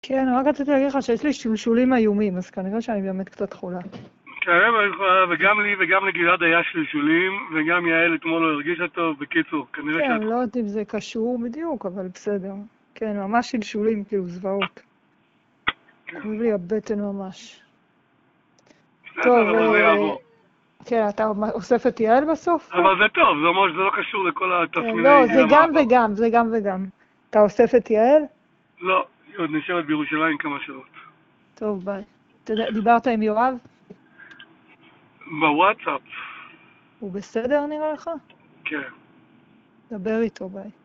כן, רק רציתי להגיד לך שיש לי שלשולים איומים, אז כנראה שאני באמת קצת חולה. כן, וגם לי וגם לגלעד היה שלשולים, וגם יעל אתמול לא הרגישה טוב. בקיצור, כנראה כן, שאת... לא יודעת אם זה קשור בדיוק, אבל בסדר. כן, ממש שלשולים, כאילו זוועות. כואב לי הבטן ממש. טוב, בסדר, אבל זה יעבור. כן, אתה אוסף את יעל בסוף? אבל זה טוב, זה אומר שזה לא קשור לכל כן, התסמיני לא, זה גם המעבר. וגם, זה גם וגם. אתה אוסף את יעל? לא, היא עוד נשארת בירושלים כמה שעות. טוב, ביי. דיברת עם יואב? בוואטסאפ. הוא בסדר נראה לך? כן. דבר איתו, ביי.